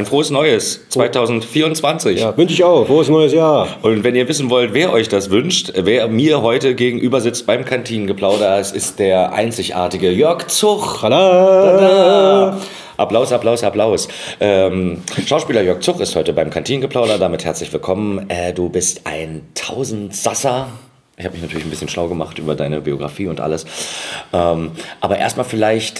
frohes Neues 2024. Ja, wünsche ich auch. Frohes neues Jahr. Und wenn ihr wissen wollt, wer euch das wünscht, wer mir heute gegenüber sitzt beim Kantinengeplauder, es ist der einzigartige Jörg Zuch. Tada! Applaus, Applaus, Applaus. Schauspieler Jörg Zuch ist heute beim Kantinengeplauder. Damit herzlich willkommen. Du bist ein Tausendsasser. Ich habe mich natürlich ein bisschen schlau gemacht über deine Biografie und alles. Aber erstmal vielleicht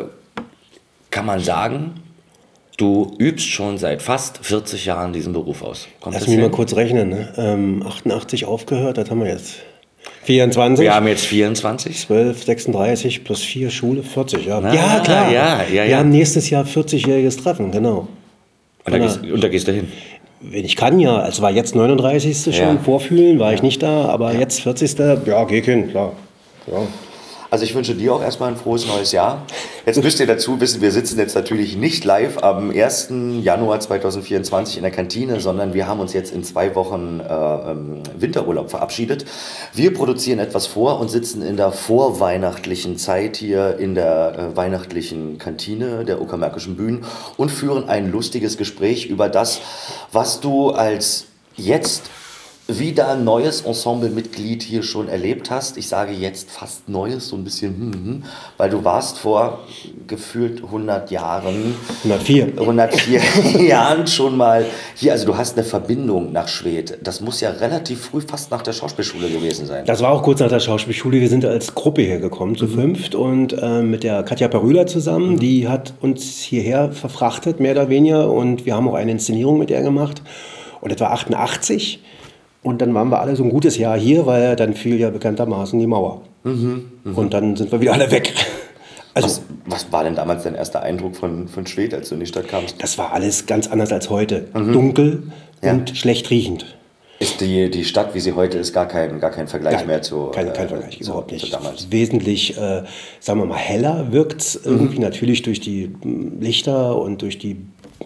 kann man sagen, du übst schon seit fast 40 Jahren diesen Beruf aus. Lass mich mal kurz rechnen. Ne? 88 aufgehört, das haben wir jetzt. 24. Wir haben jetzt 24. 12, 36 plus 4 Schule, 40. Ja, Na, ja klar. ja. Wir haben nächstes Jahr 40-jähriges Treffen, genau. Und da gehst du hin. Wenn ich kann, ja. Es war jetzt 39. schon, vorfühlen, war ich nicht da, aber jetzt 40. Ja, geh hin, klar. Ja. Also ich wünsche dir auch erstmal ein frohes neues Jahr. Jetzt müsst ihr dazu wissen, wir sitzen jetzt natürlich nicht live am 1. Januar 2024 in der Kantine, sondern wir haben uns jetzt in 2 Wochen Winterurlaub verabschiedet. Wir produzieren etwas vor und sitzen in der vorweihnachtlichen Zeit hier in der weihnachtlichen Kantine der Uckermärkischen Bühnen und führen ein lustiges Gespräch über das, was du als jetzt wieder neues Ensemblemitglied hier schon erlebt hast. Ich sage jetzt fast neues, so ein bisschen, weil du warst vor gefühlt 100 Jahren, 104 Jahren schon mal hier. Also du hast eine Verbindung nach Schwedt. Das muss ja relativ früh, fast nach der Schauspielschule gewesen sein. Das war auch kurz nach der Schauspielschule. Wir sind als Gruppe hergekommen, zu 5 und mit der Katja Perühler zusammen. Die hat uns hierher verfrachtet, mehr oder weniger. Und wir haben auch eine Inszenierung mit der gemacht. Und das war 88. Und dann waren wir alle so ein gutes Jahr hier, weil dann fiel ja bekanntermaßen die Mauer. Und dann sind wir wieder alle weg. Also, was war denn damals dein erster Eindruck von Schwedt, als du in die Stadt kamst? Das war alles ganz anders als heute. Dunkel und schlecht riechend. Ist die Stadt, wie sie heute ist, gar kein Vergleich mehr zu kein Vergleich, überhaupt nicht. Zu damals. Wesentlich, sagen wir mal, heller wirkt es irgendwie natürlich durch die Lichter und durch die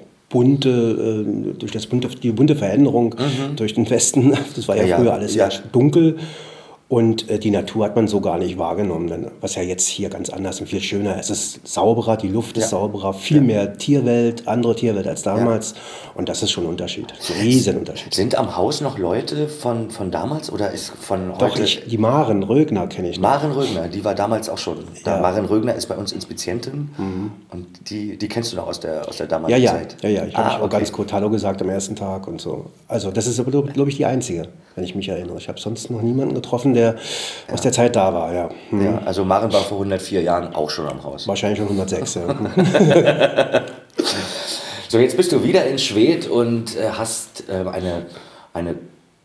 die bunte Veränderung durch den Westen. Das war ja früher alles sehr dunkel. Und die Natur hat man so gar nicht wahrgenommen, was ja jetzt hier ganz anders und viel schöner ist. Es ist sauberer, die Luft ist sauberer, viel mehr Tierwelt, andere Tierwelt als damals. Und das ist schon ein Unterschied, ein Riesenunterschied. Sind am Haus noch Leute von damals oder ist von heute? Doch, die Maren Rögner kenne ich noch. Maren Rögner, die war damals auch schon. Ja. Maren Rögner ist bei uns Inspizientin und die kennst du noch aus der damaligen Zeit? Ja, ich habe auch ganz kurz Hallo gesagt am ersten Tag und so. Also das ist, glaube ich, die einzige, wenn ich mich erinnere. Ich habe sonst noch niemanden getroffen, der aus der Zeit da war, ja. Ja, also Maren war vor 104 Jahren auch schon am Haus. Wahrscheinlich schon 106, ja. So, jetzt bist du wieder in Schwedt und hast eine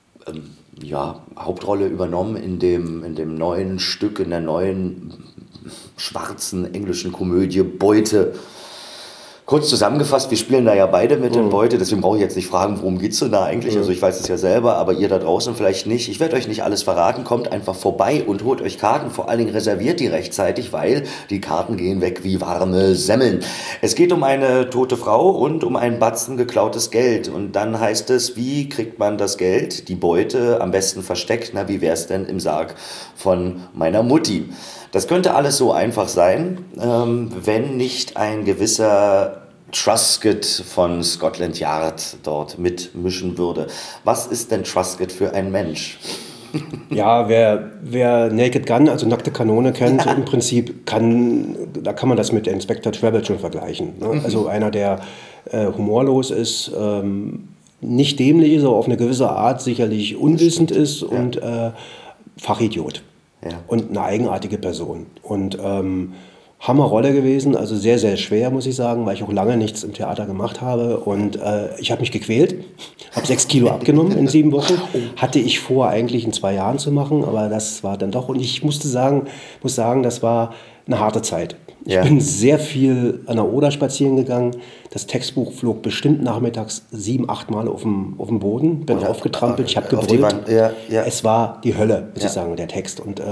Hauptrolle übernommen in dem neuen Stück, in der neuen schwarzen englischen Komödie Beute. Kurz zusammengefasst, wir spielen da ja beide mit in Beute, deswegen brauche ich jetzt nicht fragen, worum geht es denn da eigentlich? Also ich weiß es ja selber, aber ihr da draußen vielleicht nicht. Ich werde euch nicht alles verraten, kommt einfach vorbei und holt euch Karten. Vor allen Dingen reserviert die rechtzeitig, weil die Karten gehen weg wie warme Semmeln. Es geht um eine tote Frau und um einen Batzen geklautes Geld. Und dann heißt es, wie kriegt man das Geld, die Beute, am besten versteckt? Na, wie wäre es denn im Sarg von meiner Mutti? Das könnte alles so einfach sein, wenn nicht ein gewisser Truscott von Scotland Yard dort mitmischen würde. Was ist denn Truscott für ein Mensch? Ja, wer Naked Gun, also nackte Kanone kennt, im Prinzip kann man das mit Inspector Treble schon vergleichen. Ne? Also einer, der humorlos ist, nicht dämlich ist, aber auf eine gewisse Art sicherlich unwissend ist und Fachidiot. Ja. Und eine eigenartige Person. Und Hammerrolle gewesen, also sehr, sehr schwer, muss ich sagen, weil ich auch lange nichts im Theater gemacht habe. Und ich habe mich gequält, habe 6 Kilo abgenommen in 7 Wochen. Hatte ich vor, eigentlich in 2 Jahren zu machen, aber das war dann doch. Und ich muss sagen, das war eine harte Zeit. Ich bin sehr viel an der Oder spazieren gegangen. Das Textbuch flog bestimmt nachmittags 7, 8 Mal auf dem Boden. Bin aufgetrampelt, ich habe gebrüllt. Es war die Hölle, muss ich sagen, der Text. Und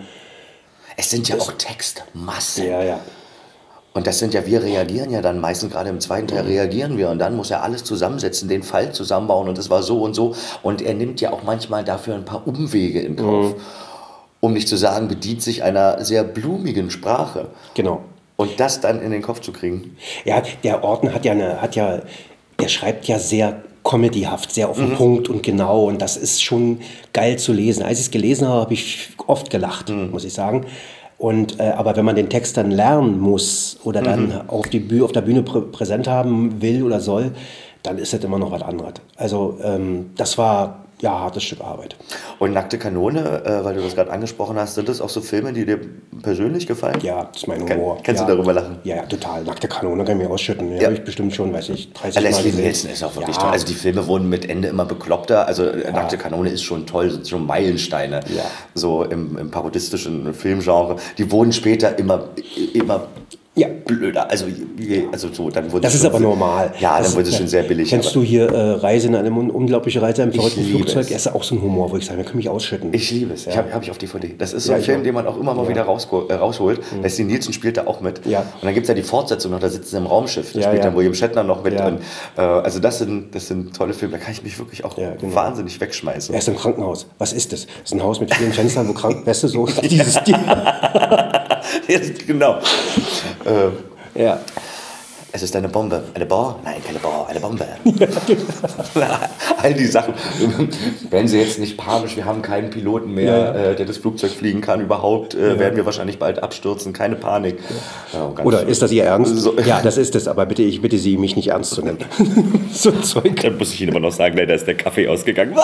es sind ja auch Textmassen. Ja. Und das sind ja, wir reagieren ja dann meistens, gerade im zweiten Teil reagieren wir und dann muss er alles zusammensetzen, den Fall zusammenbauen und das war so und so. Und er nimmt ja auch manchmal dafür ein paar Umwege in Kauf. Um nicht zu sagen, bedient sich einer sehr blumigen Sprache. Genau. Und das dann in den Kopf zu kriegen. Ja, der Orten hat ja der schreibt ja sehr comedyhaft, sehr auf den Punkt und genau. Und das ist schon geil zu lesen. Als ich es gelesen habe, habe ich oft gelacht, muss ich sagen. Und, aber wenn man den Text dann lernen muss oder dann auf der Bühne präsent haben will oder soll, dann ist das immer noch was anderes. Also das war ja hartes Stück Arbeit. Und Nackte Kanone, weil du das gerade angesprochen hast, sind das auch so Filme, die dir persönlich gefallen? Ja, das ist mein Humor. Kannst du darüber lachen? Ja, total. Nackte Kanone kann ich mir ausschütten. Den habe ich bestimmt schon, weiß ich, 30 Mal Leslie gesehen. Nielsen ist auch wirklich toll. Also die Filme wurden mit Ende immer bekloppter. Also Nackte Kanone ist schon toll, sind schon Meilensteine. Ja. So im parodistischen Filmgenre. Die wurden später immer blöder. Also so, dann wurde das ist aber normal. Ja, dann wurde es schon sehr billig. Kennst du hier Reise in einem unglaubliche Reise im verrückten Flugzeug? Es. Das ist auch so ein Humor, wo ich sage, da kann ich mich ausschütten. Ich liebe es. Hab ich auf DVD. Das ist so ein Film, den man auch immer mal wieder rausholt. Leslie Nielsen spielt da auch mit. Ja. Und dann gibt es ja die Fortsetzung noch, da sitzen sie im Raumschiff. Da spielt dann William Shatner noch mit. Ja. Und, also das sind tolle Filme. Da kann ich mich wirklich auch wahnsinnig wegschmeißen. Er ist im Krankenhaus. Was ist das? Das ist ein Haus mit vielen Fenstern, wo weißt du, so dieses Ding. Genau. Ja. Es ist eine Bombe. Eine Bohr? Nein, keine Bohr, eine Bombe. All die Sachen. Werden Sie jetzt nicht panisch, wir haben keinen Piloten mehr, der das Flugzeug fliegen kann überhaupt, werden wir wahrscheinlich bald abstürzen, keine Panik. Oder ist das Ihr Ernst? So. Ja, das ist es, aber ich bitte Sie, mich nicht ernst zu nennen. So Zeug. Dann muss ich Ihnen immer noch sagen, leider ist der Kaffee ausgegangen.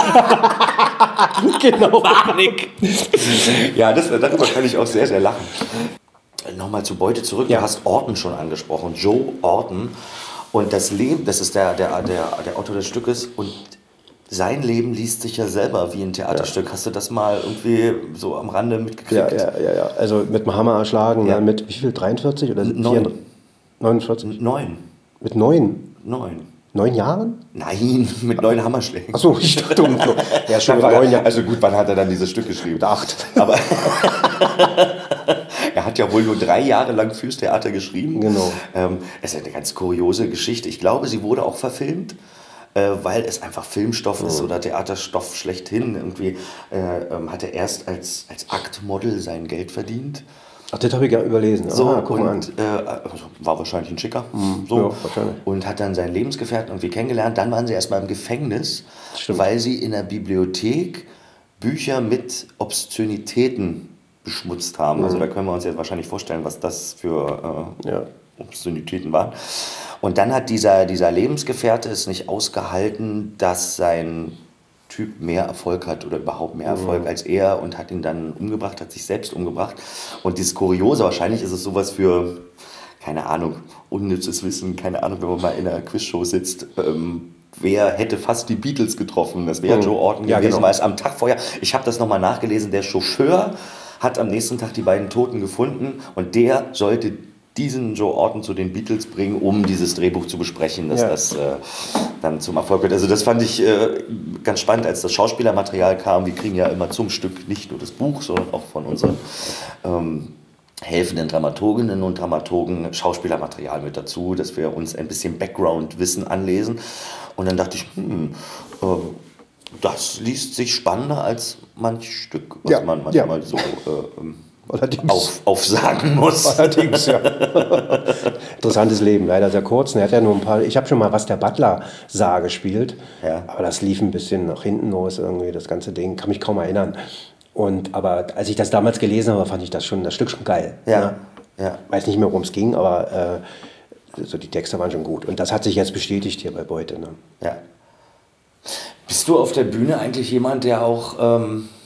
Genau. Panik. Ja, darüber kann ich auch sehr, sehr lachen. Nochmal zu Beute zurück, du hast Orton schon angesprochen, Joe Orton. Und das Leben, das ist der Autor des Stückes, und sein Leben liest sich ja selber wie ein Theaterstück. Hast du das mal irgendwie so am Rande mitgekriegt? Ja. Also mit dem Hammer erschlagen, mit wie viel, 43 oder 49? 9. Mit 9? 9. 9 Jahren? Nein, mit 9 Hammerschlägen. Achso, ich dachte um so. Ja, schon mit 9 Jahren. Also gut, wann hat er dann dieses Stück geschrieben? Mit 8. Aber er hat ja wohl nur 3 Jahre lang fürs Theater geschrieben. Genau. Das ist eine ganz kuriose Geschichte. Ich glaube, sie wurde auch verfilmt, weil es einfach Filmstoff ist oder Theaterstoff schlechthin. Irgendwie hat er erst als Aktmodel sein Geld verdient. Ach, das habe ich ja überlesen. Guck mal an. War wahrscheinlich ein Schicker. Ja, wahrscheinlich. Und hat dann seinen Lebensgefährten irgendwie kennengelernt. Dann waren sie erstmal im Gefängnis, weil sie in der Bibliothek Bücher mit Obszönitäten beschmutzt haben. Also da können wir uns jetzt wahrscheinlich vorstellen, was das für Obszönitäten waren. Und dann hat dieser Lebensgefährte es nicht ausgehalten, dass sein Typ mehr Erfolg hat oder überhaupt mehr Erfolg als er, und hat ihn dann umgebracht, hat sich selbst umgebracht. Und dieses Kuriose, wahrscheinlich ist es sowas für, keine Ahnung, unnützes Wissen, keine Ahnung, wenn man mal in einer Quizshow sitzt, wer hätte fast die Beatles getroffen? Das wäre Joe Orton gewesen, weil es am Tag vorher, ich habe das nochmal nachgelesen, der Chauffeur hat am nächsten Tag die beiden Toten gefunden, und der sollte diesen Joe Orton zu den Beatles bringen, um dieses Drehbuch zu besprechen, dass das dann zum Erfolg wird. Also das fand ich ganz spannend, als das Schauspielermaterial kam. Wir kriegen ja immer zum Stück nicht nur das Buch, sondern auch von unseren helfenden Dramaturginnen und Dramaturgen Schauspielermaterial mit dazu, dass wir uns ein bisschen Background-Wissen anlesen. Und dann dachte ich, das liest sich spannender als manch Stück, was man manchmal so aufsagen muss. Allerdings, ja. Interessantes Leben, leider sehr kurz. Er hat ja nur ein paar. Ich habe schon mal Was der Butler sah gespielt, aber das lief ein bisschen nach hinten los, irgendwie das ganze Ding. Kann mich kaum erinnern. Aber als ich das damals gelesen habe, fand ich das Stück schon geil. Ja. Weiß nicht mehr, worum es ging, aber so die Texte waren schon gut. Und das hat sich jetzt bestätigt hier bei Beute. Ne? Ja. Bist du auf der Bühne eigentlich jemand, der auch,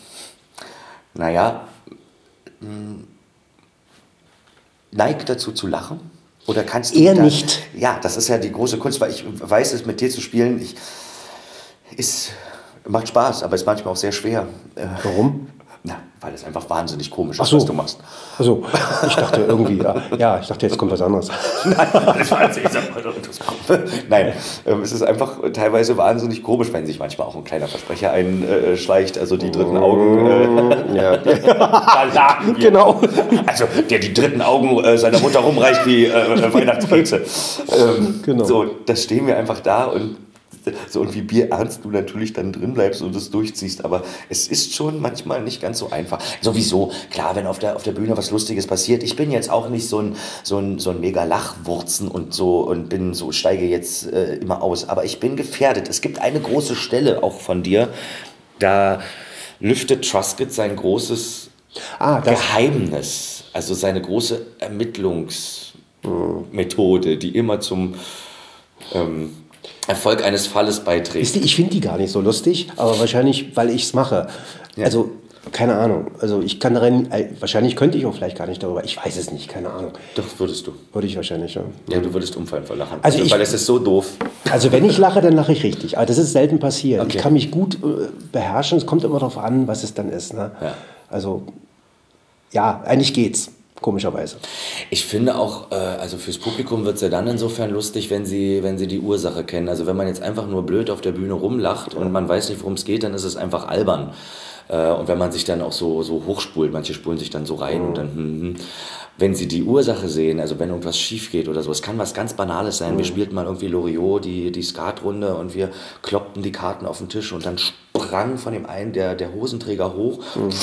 neigt dazu zu lachen? Oder kannst du eher nicht? Ja, das ist ja die große Kunst, weil ich weiß, es mit dir zu spielen, macht Spaß, aber ist manchmal auch sehr schwer. Warum? Na, weil es einfach wahnsinnig komisch ist, so. was du machst. Also, ich dachte irgendwie, ich dachte, jetzt kommt was anderes. Nein, es ist einfach teilweise wahnsinnig komisch, wenn sich manchmal auch ein kleiner Versprecher einschleicht, also die dritten Augen. Genau. Also, der die dritten Augen seiner Mutter rumreicht wie Weihnachtskekse. Genau. So, das stehen wir einfach da und so und wie bierernst du natürlich dann drin bleibst und es durchziehst. Aber es ist schon manchmal nicht ganz so einfach. Sowieso, klar, wenn auf der Bühne was Lustiges passiert. Ich bin jetzt auch nicht so ein mega Lachwurzen und so und steige jetzt immer aus. Aber ich bin gefährdet. Es gibt eine große Stelle auch von dir, da lüftet Truscott sein großes Geheimnis, also seine große Ermittlungsmethode, die immer zum Erfolg eines Falles beiträgt. Ich finde die gar nicht so lustig, aber wahrscheinlich, weil ich es mache. Ja. Also, keine Ahnung. Also ich kann darin, wahrscheinlich könnte ich auch vielleicht gar nicht darüber, ich weiß es nicht, keine Ahnung. Doch, würdest du. Würde ich wahrscheinlich, ja. Ja, du würdest umfallen vor Lachen. Also weil es ist so doof. Also wenn ich lache, dann lache ich richtig. Aber das ist selten passiert. Okay. Ich kann mich gut beherrschen, es kommt immer darauf an, was es dann ist. Ne? Ja. Also, ja, eigentlich geht's. Komischerweise. Ich finde auch, also fürs Publikum wird es ja dann insofern lustig, wenn sie die Ursache kennen. Also wenn man jetzt einfach nur blöd auf der Bühne rumlacht und man weiß nicht, worum es geht, dann ist es einfach albern. Und wenn man sich dann auch so hochspult, manche spulen sich dann so rein und dann, wenn sie die Ursache sehen, also wenn irgendwas schief geht oder so, es kann was ganz Banales sein. Wir spielten mal irgendwie Loriot, die Skatrunde und wir kloppten die Karten auf den Tisch und dann sprang von dem einen der Hosenträger hoch,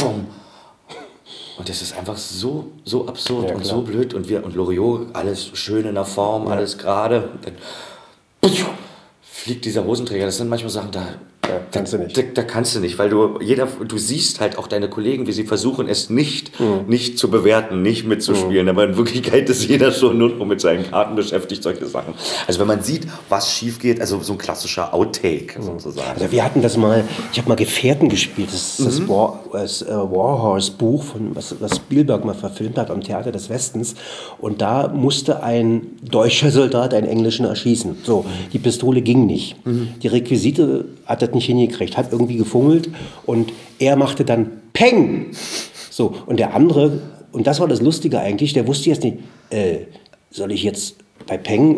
und das ist einfach so absurd und so blöd. Und Loriot, alles schön in der Form, alles gerade. Dann fliegt dieser Hosenträger. Das sind manchmal Sachen, da kannst du nicht. Da kannst du nicht, weil du siehst halt auch deine Kollegen, wie sie versuchen, es nicht zu bewerten, nicht mitzuspielen. Aber in Wirklichkeit ist jeder schon nur noch mit seinen Karten beschäftigt, solche Sachen. Also wenn man sieht, was schief geht, also so ein klassischer Outtake sozusagen. Also wir hatten das mal, ich habe mal Gefährten gespielt, das ist das Warhorse-Buch, was Spielberg mal verfilmt hat am Theater des Westens. Und da musste ein deutscher Soldat einen Englischen erschießen. So, die Pistole ging nicht. Die Requisite hat das nicht hingekriegt, hat irgendwie gefummelt und er machte dann Peng! So, und der andere, und das war das Lustige eigentlich, der wusste jetzt nicht, soll ich jetzt bei Peng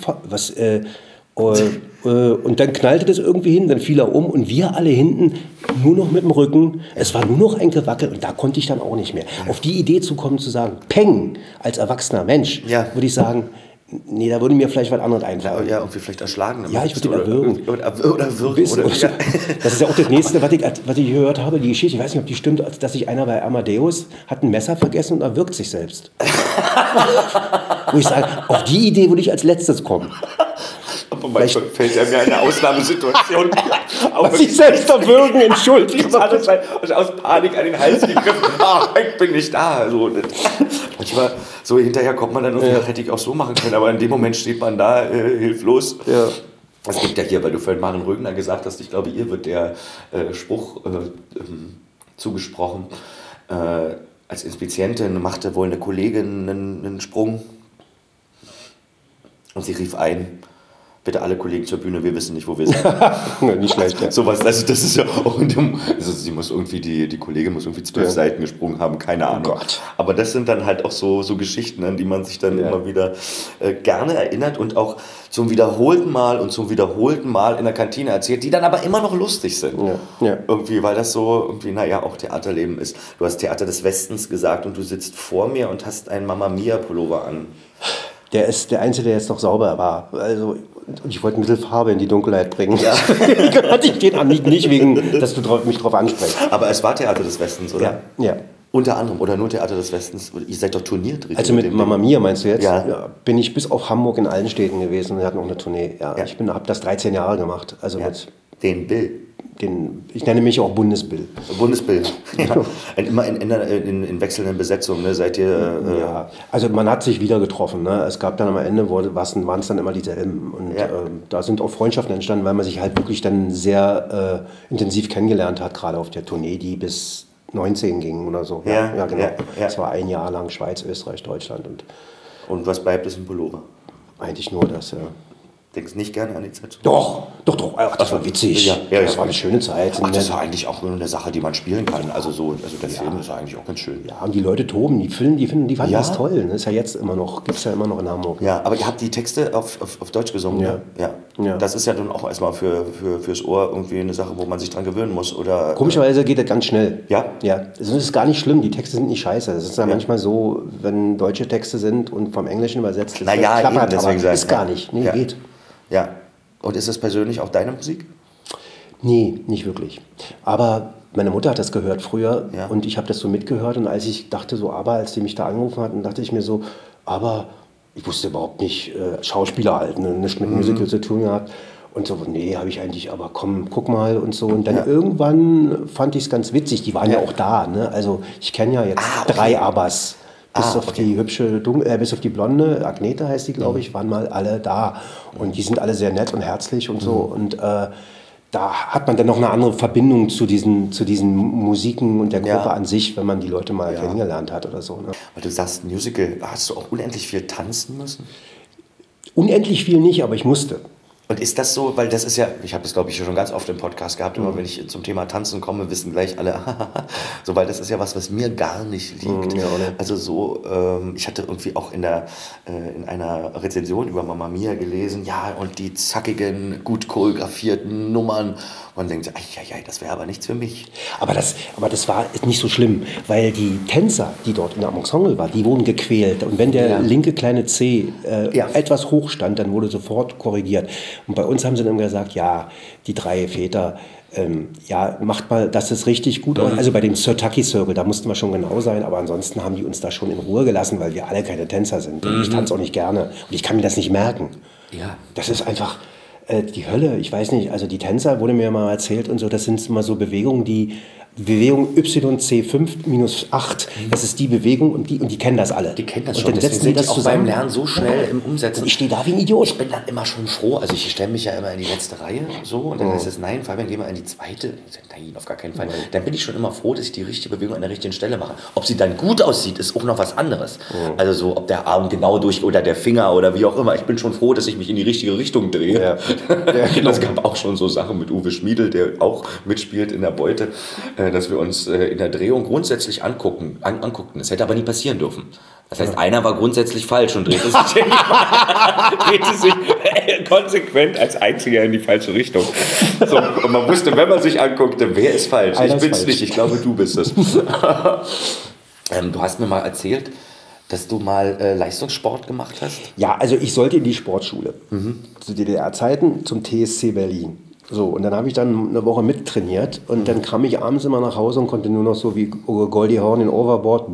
und dann knallte das irgendwie hin, dann fiel er um und wir alle hinten nur noch mit dem Rücken, es war nur noch ein Gewackel und da konnte ich dann auch nicht mehr. Auf die Idee zu kommen, zu sagen, Peng, als erwachsener Mensch, würde ich sagen, nee, da würde mir vielleicht was anderes einfallen. Ja, irgendwie vielleicht erschlagen. Ja, ich würde ihn erwürgen. Oder würgen. Das ist ja auch das Nächste, was ich gehört habe, die Geschichte, ich weiß nicht, ob die stimmt, dass sich einer bei Amadeus hat ein Messer vergessen und erwürgt sich selbst. Wo ich sage, auf die Idee würde ich als letztes kommen. Aber manchmal fällt er mir eine Ausnahmesituation auf sich selbst erwürgen, entschuldigt. Aus Panik an den Hals gegriffen. Ich bin nicht da. Also, manchmal so hinterher kommt man dann irgendwie, hätte ich auch so machen können, aber in dem Moment steht man da hilflos. Ja. Es gibt ja hier, weil du vorhin Maren Rögner gesagt hast, ich glaube, ihr wird der Spruch zugesprochen. Als Inspizientin machte wohl eine Kollegin einen Sprung und sie rief ein: Bitte alle Kollegen zur Bühne, wir wissen nicht, wo wir sind. Nicht schlecht, ja. Sowas, also das ist ja auch sie muss irgendwie, die Kollegin muss irgendwie 12 Seiten gesprungen haben, keine Ahnung. Gott. Aber das sind dann halt auch so Geschichten, an die man sich dann immer wieder gerne erinnert und auch zum wiederholten Mal in der Kantine erzählt, die dann aber immer noch lustig sind. Ja. Irgendwie, weil das so irgendwie, auch Theaterleben ist. Du hast Theater des Westens gesagt und du sitzt vor mir und hast einen Mamma Mia Pullover an. Der ist der Einzige, der jetzt noch sauber war. Also, und ich wollte ein bisschen Farbe in die Dunkelheit bringen. Ja. Hatte ich den nicht wegen, dass du mich drauf ansprichst. Aber es war Theater des Westens, oder? Ja. Unter anderem, oder nur Theater des Westens? Ihr seid doch turniert, richtig? Also mit Mamma Mia meinst du jetzt? Ja. Bin ich bis auf Hamburg in allen Städten gewesen. Wir hatten auch eine Tournee. Ja. Ich habe das 13 Jahre gemacht. Also mit den Bill. Ich nenne mich auch Bundesbill. Bundesbill. Ja. Immer in wechselnden Besetzungen, ne? Seid ihr... Ja, also man hat sich wieder getroffen. Ne? Es gab dann am Ende, waren es dann immer dieselben. Und da sind auch Freundschaften entstanden, weil man sich halt wirklich dann sehr intensiv kennengelernt hat, gerade auf der Tournee, die bis 19 ging oder so. Ja, genau. Das war ein Jahr lang Schweiz, Österreich, Deutschland. Und was bleibt, ist ein Pullover? Eigentlich nur das, ja. Denkst nicht gerne an die Zeit? Doch. Ach, das war witzig. Das war eine schöne Zeit. Ach, das war eigentlich auch eine Sache, die man spielen kann. Also der Film ist eigentlich auch ganz schön. Ja, und die Leute toben, die fanden das toll. Das ist ja jetzt immer noch, gibt es ja immer noch in Hamburg. Ja, aber ihr habt die Texte auf Deutsch gesungen. Ja. Das ist ja dann auch erstmal fürs Ohr irgendwie eine Sache, wo man sich dran gewöhnen muss. Oder, komischerweise geht das ganz schnell. Ja? Ja. Das ist gar nicht schlimm, die Texte sind nicht scheiße. Es ist ja manchmal so, wenn deutsche Texte sind und vom Englischen übersetzt, klappert, aber ist gar nicht. Nee, geht. Ja. Und ist das persönlich auch deine Musik? Nee, nicht wirklich. Aber meine Mutter hat das gehört früher Ja. und ich habe das so mitgehört. Und als ich dachte so, aber als die mich da angerufen hatten, dachte ich mir so, aber ich wusste überhaupt nicht, Schauspieler halt, ne, nichts mit Musical zu tun gehabt. Und so, nee, habe ich eigentlich, aber komm, guck mal und so. Und dann irgendwann fand ich es ganz witzig, die waren ja auch da. Ne? Also ich kenne ja jetzt 3 Abbas. Bis auf die hübsche, bis auf die blonde, Agnete heißt die, glaube ich, waren mal alle da. Und die sind alle sehr nett und herzlich und so. Und da hat man dann noch eine andere Verbindung zu diesen Musiken und der Gruppe an sich, wenn man die Leute mal kennengelernt hat oder so. Ne? Weil du sagst, Musical, hast du auch unendlich viel tanzen müssen? Unendlich viel nicht, aber ich musste. Und ist das so, weil das ist ja, ich habe das glaube ich schon ganz oft im Podcast gehabt, immer wenn ich zum Thema Tanzen komme, wissen gleich alle, so, weil das ist ja was mir gar nicht liegt. Also so, ich hatte irgendwie auch in einer Rezension über Mamma Mia gelesen, ja, und die zackigen, gut choreografierten Nummern. Man denkt, das wäre aber nichts für mich. Aber das war nicht so schlimm, weil die Tänzer, die dort in der Ensemble waren, die wurden gequält. Und wenn der linke kleine C etwas hoch stand, dann wurde sofort korrigiert. Und bei uns haben sie dann gesagt, ja, die 3 Väter, macht mal, das ist richtig gut. Also bei dem Sir Tucky Circle, da mussten wir schon genau sein, aber ansonsten haben die uns da schon in Ruhe gelassen, weil wir alle keine Tänzer sind. Und ich tanze auch nicht gerne. Und ich kann mir das nicht merken. Ja. Das ist einfach die Hölle. Ich weiß nicht, also die Tänzer, wurde mir mal erzählt und so, das sind immer so Bewegungen, Bewegung YC5-8, das ist die Bewegung und die kennen das alle. Die kennen das und schon, dann deswegen setzen die sind das die auch zusammen. beim Lernen so schnell im Umsetzen. Und ich stehe da wie ein Idiot. Ich bin dann immer schon froh, also ich stelle mich ja immer in die letzte Reihe so und dann heißt es, nein, Fabian, geh mal in die zweite. Nein, auf gar keinen Fall. Dann bin ich schon immer froh, dass ich die richtige Bewegung an der richtigen Stelle mache. Ob sie dann gut aussieht, ist auch noch was anderes. Also so, ob der Arm genau durch oder der Finger oder wie auch immer. Ich bin schon froh, dass ich mich in die richtige Richtung drehe. Ja. Genau. Es gab auch schon so Sachen mit Uwe Schmiedl, der auch mitspielt in der Beute, dass wir uns in der Drehung grundsätzlich anguckten. Das hätte aber nie passieren dürfen. Das heißt, einer war grundsätzlich falsch und drehte sich konsequent als einziger in die falsche Richtung. So, und man wusste, wenn man sich anguckte, wer ist falsch? Ich bin's nicht, ich glaube, du bist es. Du hast mir mal erzählt, dass du mal Leistungssport gemacht hast? Ja, also ich sollte in die Sportschule. Zu DDR-Zeiten zum TSC Berlin. So, und dann habe ich dann eine Woche mittrainiert und dann kam ich abends immer nach Hause und konnte nur noch so wie Goldie Hawn in Overboard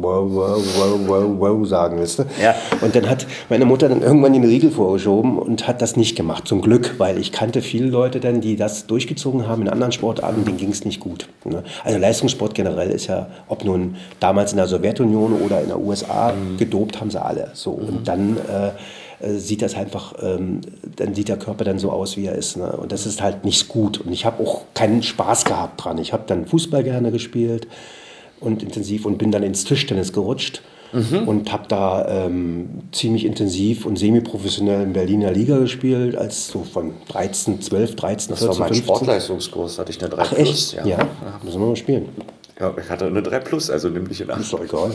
wow sagen, weißt du? Ja. Und dann hat meine Mutter dann irgendwann den Riegel vorgeschoben und hat das nicht gemacht, zum Glück, weil ich kannte viele Leute dann, die das durchgezogen haben in anderen Sportarten, denen ging es nicht gut. Ne? Also Leistungssport generell ist ja, ob nun damals in der Sowjetunion oder in der USA, gedopt haben sie alle. So, und dann sieht das einfach, dann sieht der Körper dann so aus, wie er ist. Ne? Und das ist halt nicht gut. Und ich habe auch keinen Spaß gehabt dran. Ich habe dann Fußball gerne gespielt und intensiv und bin dann ins Tischtennis gerutscht und habe da ziemlich intensiv und semi-professionell in Berliner Liga gespielt, als so von 13, 12, 13, das 14, war mein 15. Sportleistungskurs, hatte ich eine 3+. Ach echt? Ja. Müssen wir mal spielen. Ja, ich hatte eine 3+, also nimm dich in Acht. Ist doch egal.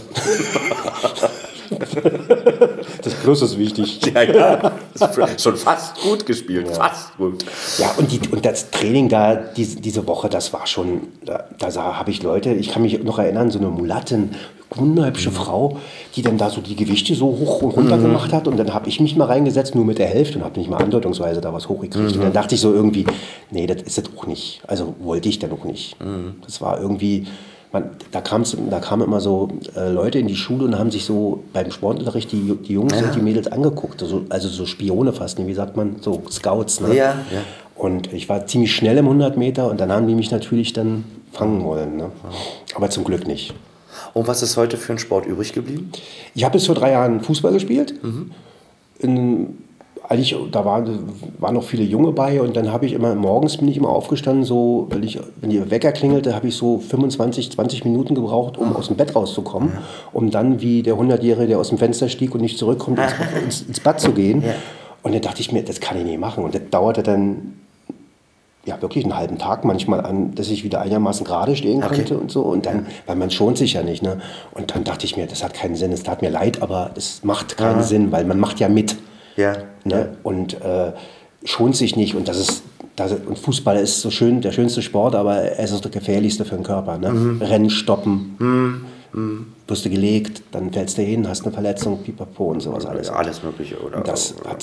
Das Plus ist wichtig. Ja, ist schon fast gut gespielt, fast gut. Ja, und das Training da, diese Woche, das war schon, da habe ich Leute, ich kann mich noch erinnern, so eine Mulatten, wunderhübsche Frau, die dann da so die Gewichte so hoch und runter gemacht hat und dann habe ich mich mal reingesetzt, nur mit der Hälfte und habe nicht mal andeutungsweise da was hochgekriegt. Und dann dachte ich so irgendwie, nee, das ist das auch nicht. Also wollte ich dann auch nicht. Das war irgendwie... Da kamen immer so Leute in die Schule und haben sich so beim Sportunterricht die Jungs und die Mädels angeguckt. Also so Spione fast, wie sagt man, so Scouts. Ne? Ja. Und ich war ziemlich schnell im 100 Meter und dann haben die mich natürlich dann fangen wollen. Ne? Aber zum Glück nicht. Und was ist heute für ein Sport übrig geblieben? Ich habe bis vor 3 Jahren Fußball gespielt. Eigentlich, da waren noch viele Junge bei und dann habe ich morgens bin ich immer aufgestanden, so, wenn die Wecker klingelte, habe ich so 25, 20 Minuten gebraucht, um aus dem Bett rauszukommen, um dann wie der 100-Jährige, der aus dem Fenster stieg und nicht zurückkommt, ins Bad zu gehen. Ja. Und dann dachte ich mir, das kann ich nicht machen. Und das dauerte dann wirklich einen halben Tag manchmal an, dass ich wieder einigermaßen gerade stehen konnte und so. Und dann, weil man schont sich ja nicht. Ne? Und dann dachte ich mir, das hat keinen Sinn, es tat mir leid, aber es macht keinen Sinn, weil man macht ja mit. Ja. Ne? Und schont sich nicht. Und und Fußball ist so schön, der schönste Sport, aber es ist der gefährlichste für den Körper. Ne? Rennen, stoppen, wirst du gelegt, dann fällst du hin, hast eine Verletzung, pipapo und sowas alles. Alles Mögliche, oder? Und das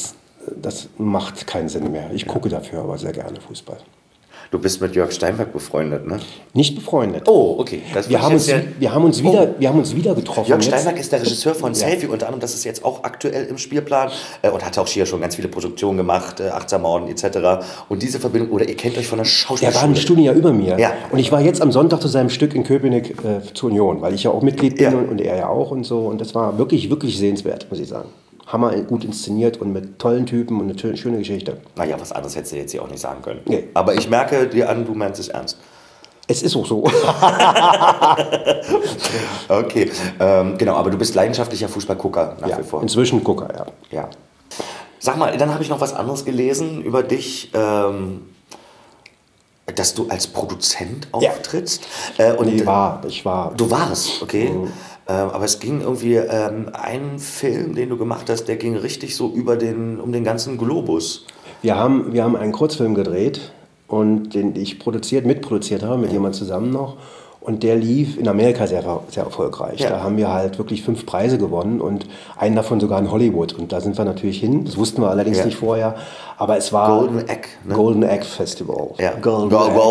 das macht keinen Sinn mehr. Ich gucke dafür aber sehr gerne Fußball. Du bist mit Jörg Steinberg befreundet, ne? Nicht befreundet. Oh, okay. Wir haben uns wieder getroffen. Jörg Steinberg ist der Regisseur von Selfie unter anderem. Das ist jetzt auch aktuell im Spielplan und hat auch hier schon ganz viele Produktionen gemacht, Achtsam etc. Und diese Verbindung, oder ihr kennt euch von der Schauspielschule. Er war ein Studienjahr über mir. Ja. Und ich war jetzt am Sonntag zu seinem Stück in Köpenick zur Union, weil ich ja auch Mitglied bin und er ja auch und so. Und das war wirklich, wirklich sehenswert, muss ich sagen. Hammer gut inszeniert und mit tollen Typen und eine schöne Geschichte. Naja, was anderes hättest du jetzt hier auch nicht sagen können. Nee. Aber ich merke dir an, du meinst es ernst. Es ist auch so. Okay, genau, aber du bist leidenschaftlicher Fußballgucker nach wie vor. Inzwischen Gucker, ja. Ja. Sag mal, dann habe ich noch was anderes gelesen über dich, dass du als Produzent auftrittst. Ich war. Du warst, okay. Aber es ging irgendwie, ein Film, den du gemacht hast, der ging richtig so um den ganzen Globus. Wir haben einen Kurzfilm gedreht und den ich mitproduziert habe, mit jemand zusammen noch. Und der lief in Amerika sehr, sehr erfolgreich. Ja. Da haben wir halt wirklich 5 Preise gewonnen und einen davon sogar in Hollywood. Und da sind wir natürlich hin. Das wussten wir allerdings nicht vorher. Aber es war Golden Egg, ne? Golden Egg Festival. Ja. Golden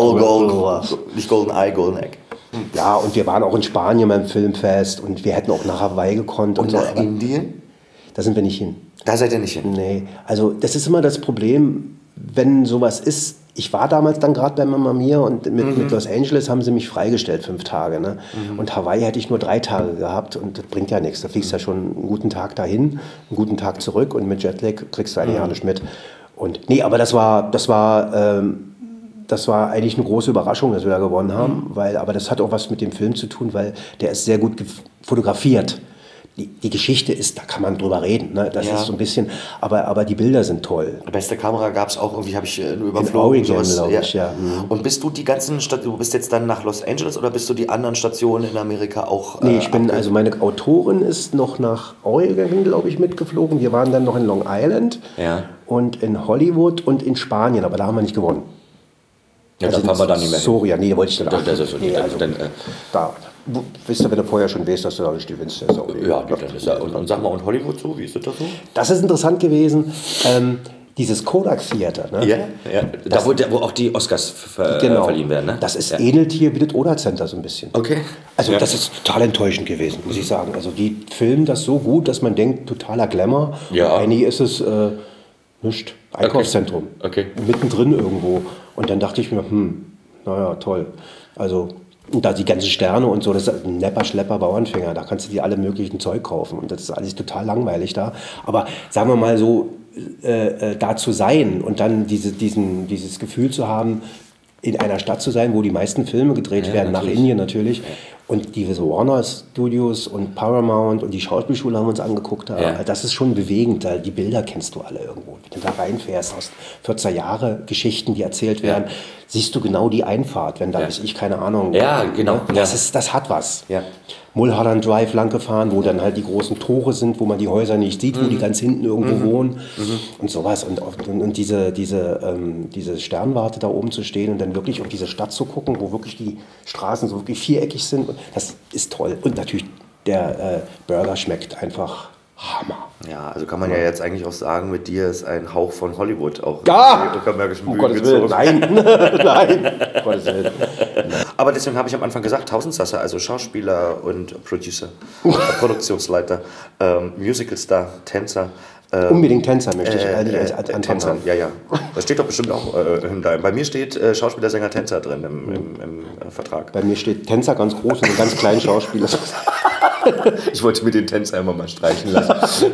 Nicht Golden Eye, Golden Egg. Ja, und wir waren auch in Spanien beim Filmfest und wir hätten auch nach Hawaii gekonnt. Und nach Indien? Da sind wir nicht hin. Da seid ihr nicht hin? Nee, also das ist immer das Problem, wenn sowas ist. Ich war damals dann gerade bei Mamma Mia und mit Los Angeles haben sie mich freigestellt 5 Tage. Ne? Und Hawaii hätte ich nur 3 Tage gehabt und das bringt ja nichts. Da fliegst du ja schon einen guten Tag dahin, einen guten Tag zurück und mit Jetlag kriegst du eigentlich ja nicht mit. Und nee, aber das war eigentlich eine große Überraschung, dass wir da gewonnen haben, aber das hat auch was mit dem Film zu tun, weil der ist sehr gut fotografiert. Die Geschichte ist, da kann man drüber reden, ne? Das ist so ein bisschen, aber die Bilder sind toll. Die beste Kamera gab es auch, irgendwie habe ich nur überflogen. In Oregon, glaube ich, ja. Und bist du die ganzen Stationen, du bist jetzt dann nach Los Angeles oder bist du die anderen Stationen in Amerika auch? Nee, also meine Autorin ist noch nach Oregon, glaube ich, mitgeflogen. Wir waren dann noch in Long Island und in Hollywood und in Spanien, aber da haben wir nicht gewonnen. Ja, da fahren wir dann nicht mehr hin. Soria, nee, da wollte ich dann auch nicht. Wisst ihr, wenn du vorher schon weißt, dass du da nicht gewinnst. Ja, dann ist ja. Und sag mal, und Hollywood so, wie ist das da so? Das ist interessant gewesen. Dieses Kodak Theater, ne? Ja. Da wo auch die Oscars verliehen werden, ne? Das ähnelt hier wie das Oder Center so ein bisschen. Okay. Also das ist total enttäuschend gewesen, muss ich sagen. Also die filmen das so gut, dass man denkt, totaler Glamour. Ja. Eigentlich ist es nichts. Einkaufszentrum. Okay. Mittendrin irgendwo. Und dann dachte ich mir, naja, toll. Also und da die ganzen Sterne und so, das ist ein Nepper, Schlepper, Bauernfänger, da kannst du dir alle möglichen Zeug kaufen und das ist alles total langweilig da. Aber sagen wir mal so, da zu sein und dann dieses Gefühl zu haben, in einer Stadt zu sein, wo die meisten Filme gedreht werden, natürlich. Nach Indien natürlich. Und diese Warner Studios und Paramount und die Schauspielschule haben wir uns angeguckt. Das ist schon bewegend. Die Bilder kennst du alle irgendwo. Wenn du da reinfährst aus 40er Jahre Geschichten, die erzählt werden, siehst du genau die Einfahrt, wenn da weiß ich, keine Ahnung. Ja, genau. Das hat was. Ja. Mulholland Drive lang gefahren, wo dann halt die großen Tore sind, wo man die Häuser nicht sieht, wo die ganz hinten irgendwo wohnen und sowas. Und diese Sternwarte da oben zu stehen und dann wirklich auf diese Stadt zu gucken, wo wirklich die Straßen so wirklich viereckig sind, das ist toll. Und natürlich der Burger schmeckt einfach Hammer. Ja, also kann man ja jetzt eigentlich auch sagen, mit dir ist ein Hauch von Hollywood auch. Gottes Willen, nein. Gottes Willen. Aber deswegen habe ich am Anfang gesagt, Tausendsasser, also Schauspieler und Producer, Produktionsleiter, Musicalstar, Tänzer. Unbedingt Tänzer möchte ich als Tänzer, haben. ja. Das steht doch bestimmt auch bei mir steht Schauspieler, Sänger, Tänzer drin im Vertrag. Bei mir steht Tänzer ganz groß und einen ganz kleinen Schauspieler. Ich wollte mir den Tänzer immer mal streichen lassen.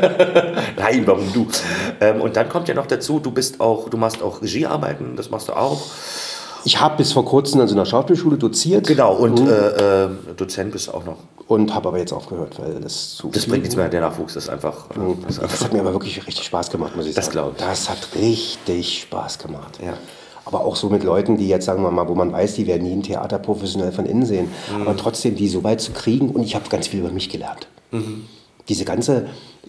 Nein, warum du? Und dann kommt ja noch dazu, du machst auch Regiearbeiten, das machst du auch. Ich habe bis vor kurzem an so einer Schauspielschule doziert. Genau, und Dozent bist du auch noch. Und habe aber jetzt aufgehört, weil das zu Das bringt nichts mehr, der Nachwuchs ist einfach... Das hat mir aber wirklich richtig Spaß gemacht, muss ich sagen. Das glaube ich. Das hat richtig Spaß gemacht. Ja. Aber auch so mit Leuten, die jetzt, sagen wir mal, wo man weiß, die werden nie ein Theater professionell von innen sehen. Aber trotzdem die so weit zu kriegen und ich habe ganz viel über mich gelernt. Diese ganze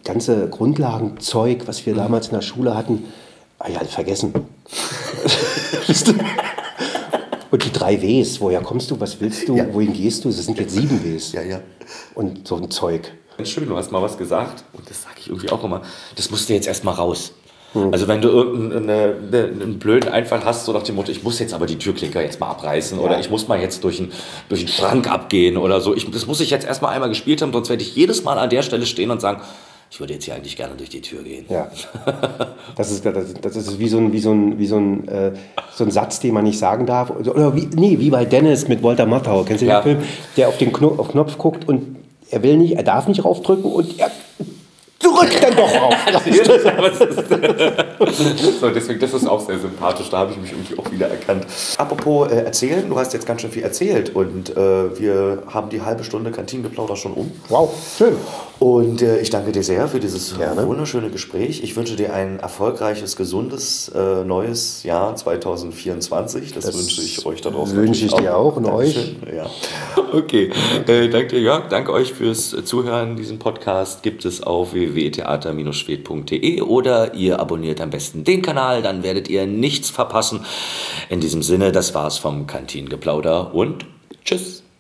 Grundlagenzeug, was wir damals in der Schule hatten, vergessen. Und die 3 Ws, woher kommst du, was willst du, wohin gehst du? Das sind jetzt 7 Ws. Ja. Und so ein Zeug. Schön, du hast mal was gesagt und das sage ich irgendwie auch immer, das musste jetzt erstmal raus. Also wenn du irgendeinen blöden Einfall hast, so nach dem Motto, ich muss jetzt aber die Türklinker jetzt mal abreißen oder ich muss mal jetzt durch einen Schrank abgehen oder so. Das muss ich jetzt erstmal einmal gespielt haben, sonst werde ich jedes Mal an der Stelle stehen und sagen, ich würde jetzt hier eigentlich gerne durch die Tür gehen. Ja. Das ist wie so ein Satz, den man nicht sagen darf. Oder wie bei Dennis mit Walter Matthau. Kennst du den Film? Der auf den Knopf guckt und er darf nicht raufdrücken und er drückt dann doch auf. So, deswegen, das ist auch sehr sympathisch, da habe ich mich irgendwie auch wieder erkannt. Apropos erzählen, du hast jetzt ganz schön viel erzählt und wir haben die halbe Stunde Kantinengeplauder schon um. Wow, schön. Und ich danke dir sehr für dieses wunderschöne Gespräch. Ich wünsche dir ein erfolgreiches, gesundes, neues Jahr 2024. Das wünsche ich euch da draußen. Wünsche ich dir auch und euch. Ja. Okay, danke dir Jörg, danke euch fürs Zuhören. Diesen Podcast gibt es auf www.theater-schwed.de oder ihr abonniert am besten den Kanal, dann werdet ihr nichts verpassen. In diesem Sinne, das war's vom Kantinengeplauder und tschüss.